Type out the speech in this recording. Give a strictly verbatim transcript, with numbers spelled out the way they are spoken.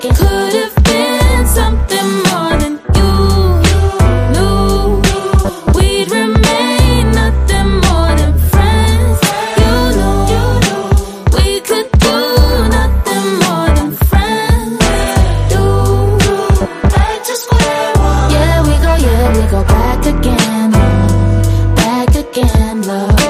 It could have been something more than you knew. We'd remain nothing more than friends. You knew we could do nothing more than friends do. Back to square one. Yeah, we go, yeah, we go back again, back again, love.